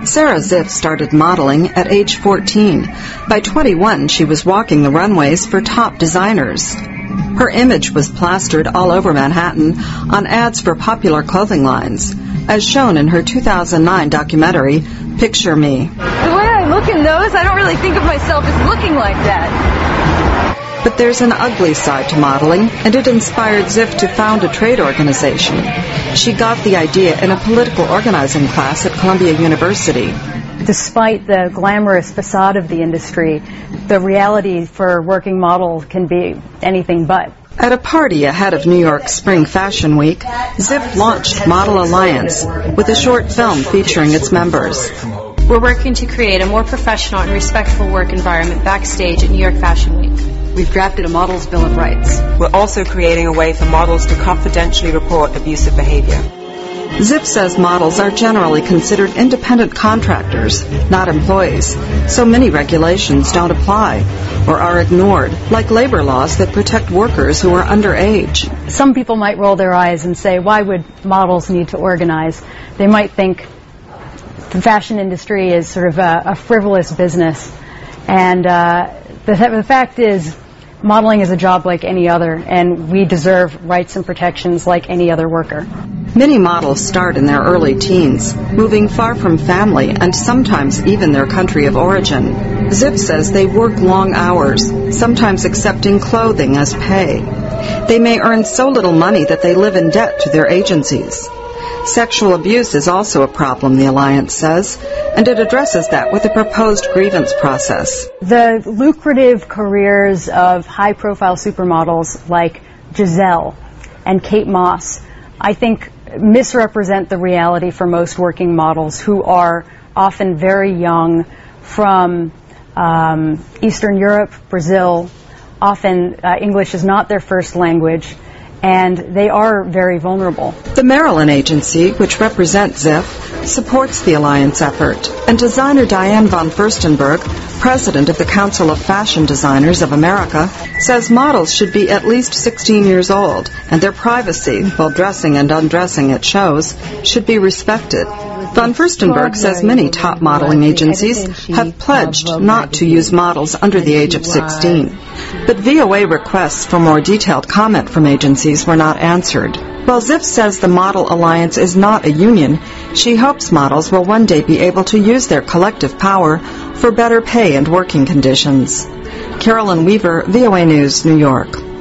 Sarah Ziff started modeling at age 14. By 21, she was walking the runways for top designers. Her image was plastered all over Manhattan on ads for popular clothing lines, as shown in her 2009 documentary, Picture Me. The way I look in those, I don't really think of myself as looking like that. But there's an ugly side to modeling, and it inspired Ziff to found a trade organization. She got the idea in a political organizing class at Columbia University. Despite the glamorous facade of the industry, the reality for working model can be anything but. At a party ahead of New York's Spring Fashion Week, Ziff launched Model Alliance with a short film featuring its members. We're working to create a more professional and respectful work environment backstage at New York Fashion Week. We've drafted a model's bill of rights. We're also creating a way for models to confidentially report abusive behavior. Ziff says models are generally considered independent contractors, not employees, so many regulations don't apply or are ignored, like labor laws that protect workers who are underage. Some people might roll their eyes and say, why would models need to organize? They might think the fashion industry is sort of a frivolous business. And the fact is, modeling is a job like any other, and we deserve rights and protections like any other worker. Many models start in their early teens, moving far from family and sometimes even their country of origin. Ziff says they work long hours, sometimes accepting clothing as pay. They may earn so little money that they live in debt to their agencies. Sexual abuse is also a problem, the Alliance says, and it addresses that with a proposed grievance process. The lucrative careers of high-profile supermodels like Giselle and Kate Moss, I think, misrepresent the reality for most working models who are often very young from Eastern Europe, Brazil. Often English is not their first language, and they are very vulnerable. The Maryland Agency, which represents Ziff, supports the Alliance effort, and designer Diane von Furstenberg, president of the Council of Fashion Designers of America, says models should be at least 16 years old, and their privacy, while dressing and undressing at shows, should be respected. Von Furstenberg says many top modeling agencies have pledged not to use models under the age of 16. But VOA requests for more detailed comment from agencies were not answered. While Ziff says the Model Alliance is not a union, she hopes models will one day be able to use their collective power for better pay and working conditions. Carolyn Weaver, VOA News, New York.